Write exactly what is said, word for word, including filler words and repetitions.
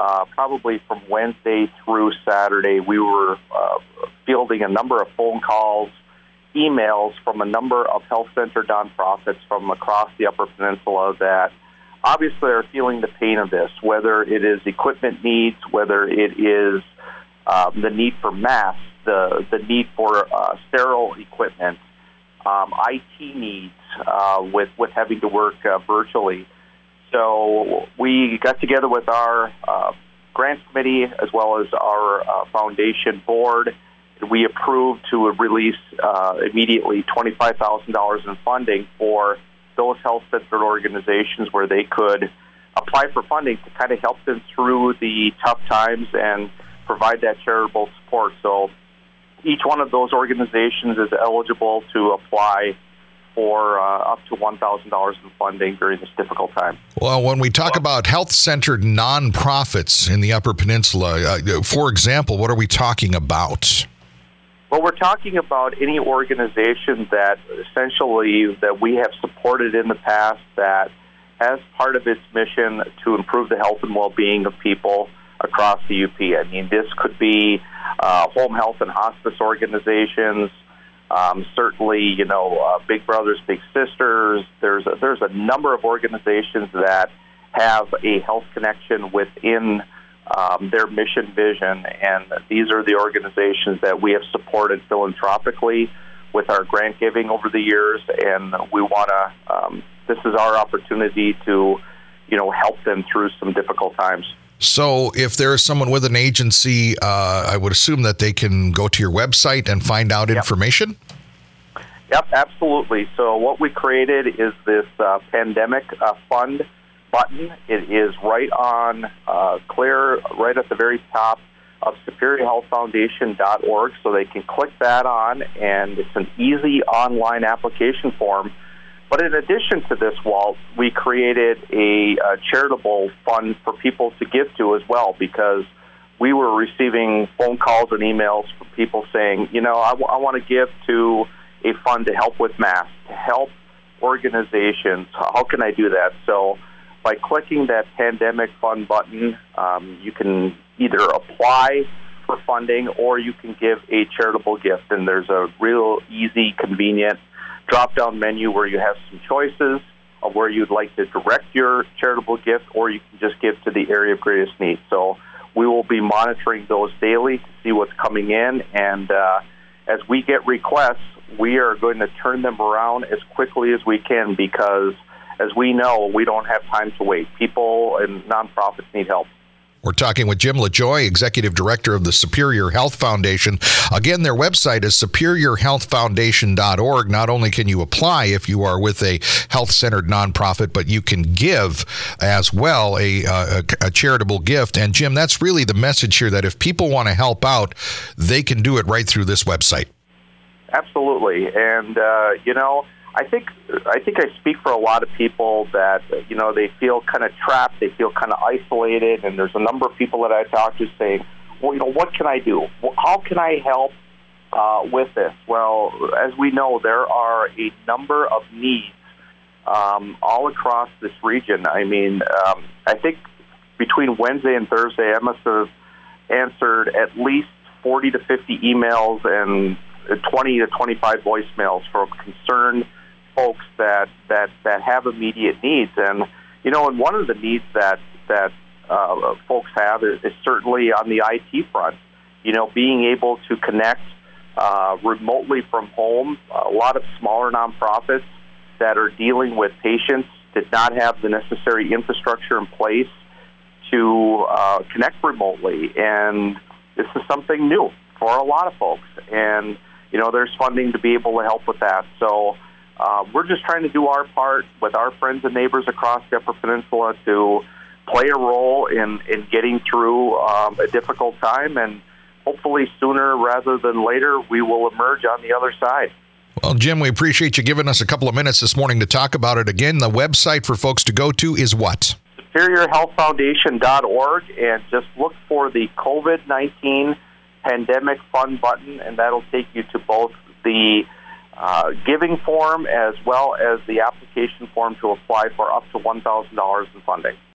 uh, probably from Wednesday through Saturday, we were uh, fielding a number of phone calls, emails from a number of health-centered nonprofits from across the Upper Peninsula that obviously are feeling the pain of this, whether it is equipment needs, whether it is um, the need for masks, the, the need for uh, sterile equipment, um, I T needs uh, with, with having to work uh, virtually. So we got together with our uh, grants committee as well as our uh, foundation board. We approved to release uh, immediately twenty-five thousand dollars in funding for those health-centered organizations where they could apply for funding to kind of help them through the tough times and provide that charitable support. So each one of those organizations is eligible to apply for uh, up to one thousand dollars in funding during this difficult time. Well, when we talk about health-centered nonprofits in the Upper Peninsula, uh, for example, what are we talking about? Well, we're talking about any organization that essentially that we have supported in the past that has part of its mission to improve the health and well-being of people across the U P. I mean, this could be uh, home health and hospice organizations, Um, certainly, you know, uh, Big Brothers, Big Sisters. There's a, there's a number of organizations that have a health connection within um, their mission vision, and these are the organizations that we have supported philanthropically with our grant giving over the years, and we want to. Um, this is our opportunity to, you know, help them through some difficult times. So if there is someone with an agency, uh, I would assume that they can go to your website and find out Yep. information? Yep, absolutely. So what we created is this uh, pandemic uh, fund button. It is right on, uh, clear, right at the very top of superior health foundation dot org, so they can click that on, and it's an easy online application form. But in addition to this, Walt, we created a, a charitable fund for people to give to as well, because we were receiving phone calls and emails from people saying, you know, I, w- I want to give to a fund to help with masks, to help organizations. How can I do that? So by clicking that pandemic fund button, um, you can either apply for funding or you can give a charitable gift. And there's a real easy, convenient drop-down menu where you have some choices of where you'd like to direct your charitable gift, or you can just give to the area of greatest need. So we will be monitoring those daily to see what's coming in, and uh, as we get requests, we are going to turn them around as quickly as we can, because as we know, we don't have time to wait. People and nonprofits need help. We're talking with Jim LaJoie, Executive Director of the Superior Health Foundation. Again, their website is superior health foundation dot org. Not only can you apply if you are with a health-centered nonprofit, but you can give as well a, a, a charitable gift. And Jim, that's really the message here, that if people want to help out, they can do it right through this website. Absolutely. And, uh, you know, I think I think I speak for a lot of people that, you know, they feel kind of trapped, they feel kind of isolated, and there's a number of people that I talk to saying, well, you know, what can I do? How can I help uh, with this? Well, as we know, there are a number of needs um, all across this region. I mean, um, I think between Wednesday and Thursday, I must have answered at least forty to fifty emails and twenty to twenty-five voicemails from concerned folks that, that, that have immediate needs. And, you know, and one of the needs that, that uh, folks have is, is certainly on the I T front. You know, being able to connect uh, remotely from home. A lot of smaller nonprofits that are dealing with patients did not have the necessary infrastructure in place to uh, connect remotely. And this is something new for a lot of folks. And you know, there's funding to be able to help with that. So uh, we're just trying to do our part with our friends and neighbors across the Upper Peninsula to play a role in, in getting through um, a difficult time. And hopefully sooner rather than later, we will emerge on the other side. Well, Jim, we appreciate you giving us a couple of minutes this morning to talk about it. Again, the website for folks to go to is what? superior health foundation dot org, and just look for the COVID nineteen Pandemic Fund button, and that'll take you to both the uh, giving form as well as the application form to apply for up to one thousand dollars in funding.